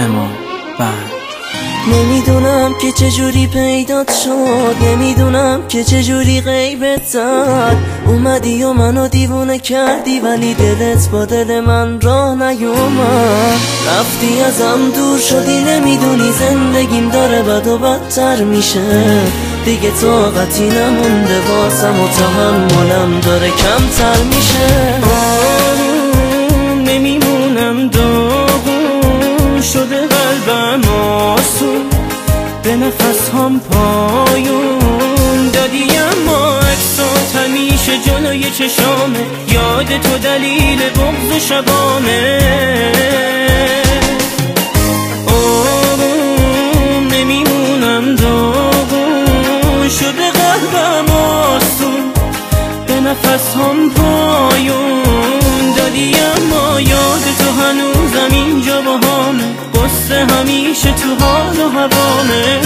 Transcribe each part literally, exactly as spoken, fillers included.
اما بند. نمیدونم که چجوری پیدات شد، نمیدونم که چجوری غیبت زد. اومدی و منو دیوونه کردی ولی دلت با دل من راه نیومد. رفتی ازم دور شدی، نمیدونی زندگیم داره بد و بدتر میشه. دیگه طاقتی نمونده واسم و تحملم داره کمتر میشه. آروم نمیمونم، داغون شده قلبم آسون، به نفس هم پایون دادی اما عکسات همیشه جلوی چشامه. یاد تو دلیل بغض و شبامه. آروم نمیمونم، داغون شده قلبم آسون، به نفس هم پایون دادی اما یاد تو هنوزم اینجا با همه. قصه همیشه تو حال و هوامه.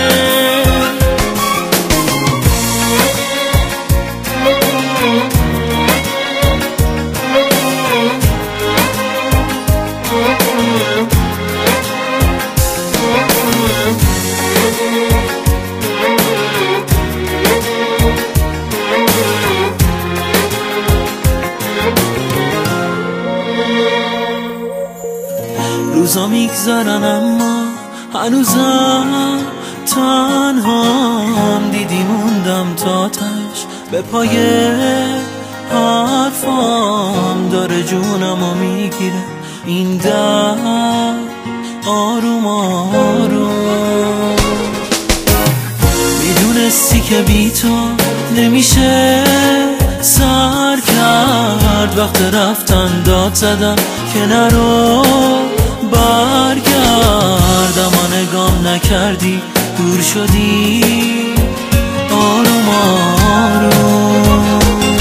روزا میگذرن اما هنوزم تنهام. دیدی موندم تا تش به پای حرفام. داره جونمو میگیره این در آروم آروم. میدونستی که بی تو نمیشه سر کرد. وقت رفتن داد زدم که نرو برگرد. اما نگام نکردی، دور شدی آروم آروم.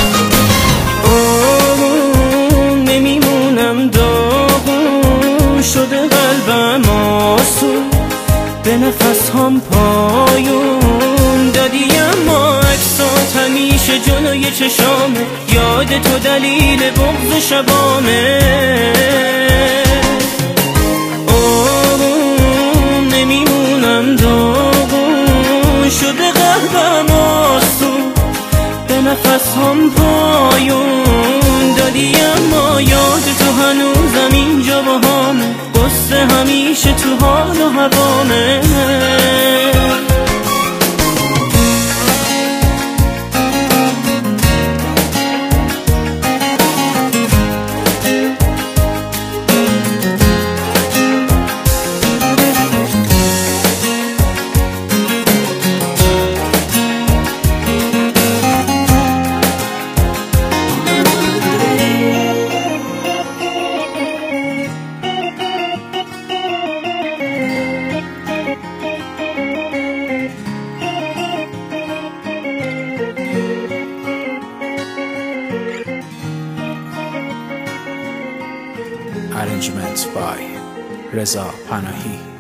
آروم نمیمونم، داغون شده قلبم آسون، به نفس هم پایون دادی اما عکسات همیشه جلوی چشامه. یاد تو دلیل بغض و شبامه. آروم نمیمونم، داغون شده قلبم آسون، به نفس هم پایون دادی اما یاد تو هنوزم اینجا با همه. قصه همیشه تو حال و هوامه. Arrangement by Reza Panahi.